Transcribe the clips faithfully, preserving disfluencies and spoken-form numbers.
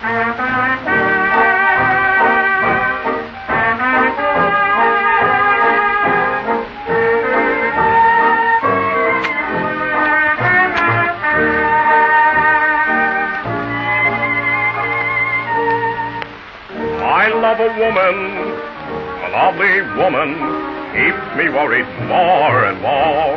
I love a woman, a lovely woman, keeps me worried more and more.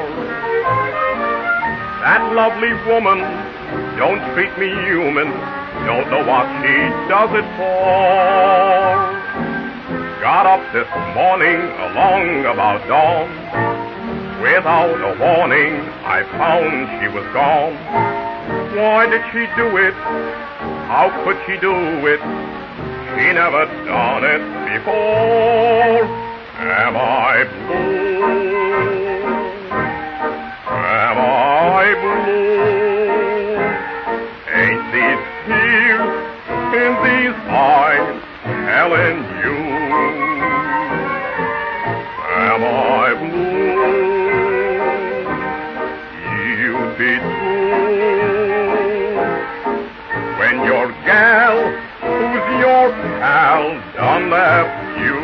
That lovely woman don't treat me human, don't know what she does it for. Got up this morning along about dawn. Without a warning, I found she was gone. Why did she do it? How could she do it? She never done it before. Am I blue? Am I blue? Ain't these tears in these eyes telling you? Am I blue? You'd be true when your gal who's your pal done left you.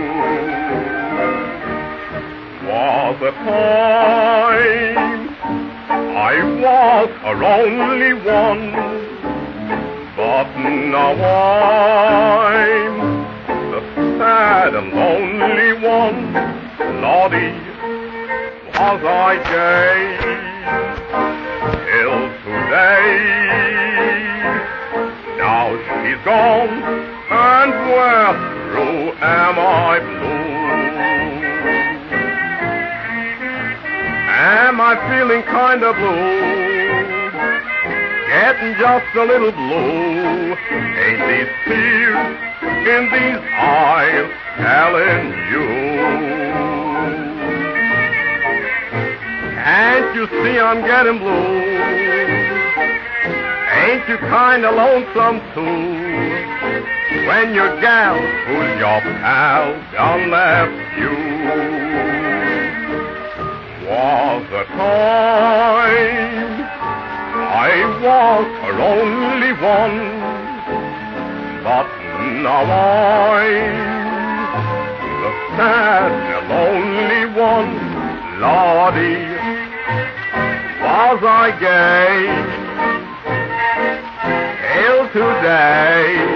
Was a time I was her only one, but now I'm the sad and lonely one. Lordy, was I gay till today? Now she's gone, and where through am I blue? Am I feeling kinda blue? Getting just a little blue. Ain't these tears in these eyes telling you? Can't you see I'm getting blue? Ain't you kinda lonesome too, when your gal, who's your pal, done left you? Was a time I was her only one, but now I'm the sad and lonely one. Lordy, was I gay till today?